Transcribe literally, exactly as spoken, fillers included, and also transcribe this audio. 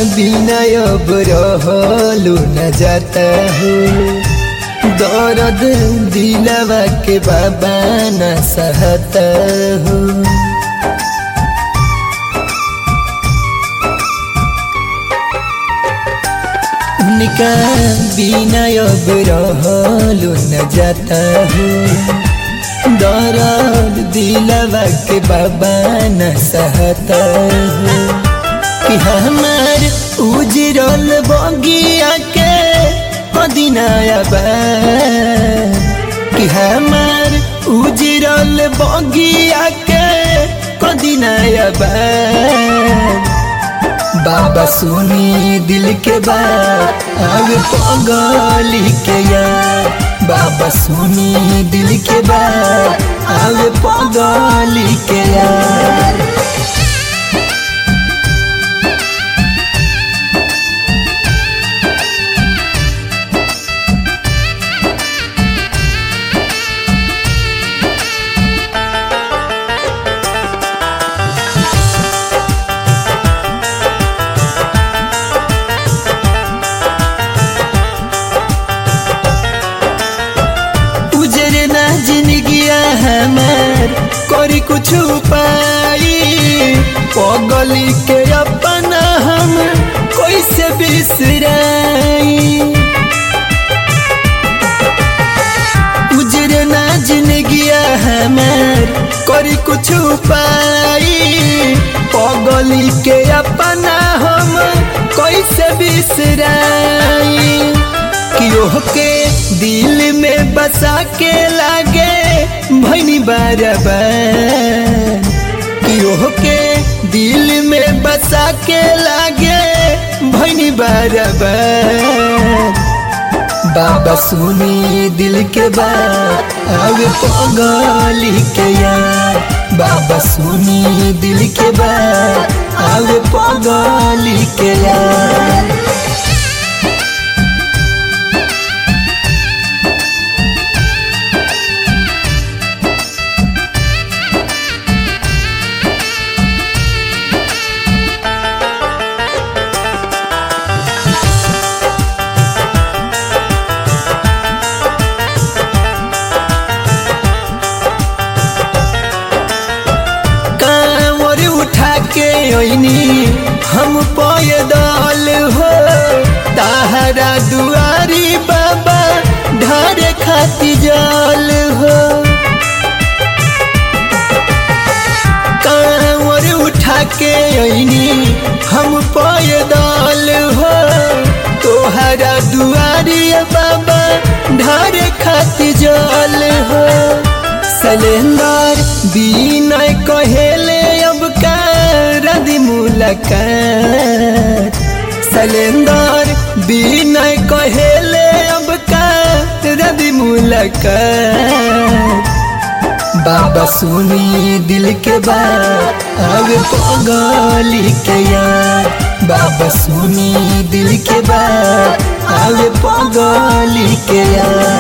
बिना अब रहलू न जाता हो, दर्द दिलवा के बाबा न सहता हो। उनका बिना अब रहलू न जाता हो, दर्द दिलवा के बाबा न सहता हो। कि हमार उजरल बगिया के मदीनाया बा, कि हमार उजरल बगिया के मदीनाया बा। बाबा सुनी दिल के बात अब पगली के यार, बाबा सुनी दिल के बात अब पगली के यार। जिंदगिया हमार करी कुछ उपाय, पगली के अपना हम कैसे बिसराई। उजरे ना जिंदगिया हमार करी कुछ उपाय, पगली के अपना हम कैसे बिसराई। कि के दिल में बसा के लागे भैनी बराबर, कि के दिल में बसा के लागे भैनी बराबर। बाबा सुनी दिल के बात अब पगली के यार, बाबा सुनी दिल के बात अब पगली के यार। के ओइनी हम पैदल हो, ताहरा दुआरी बाबा ढारे खाती जल हो। कांवर उठा के ओइनी हम पैदल हो, तोहरा दुआरी बाबा ढारे खाती जल हो। सलेंदर बिनय कहेले अब रदी मुलाकात, सलेंदर बिनय कहेले अब का रदी मुलाकात। बाबा सुनी दिल के बात अब पगली के यार, बाबा सुनी दिल के बात अब पगली के यार।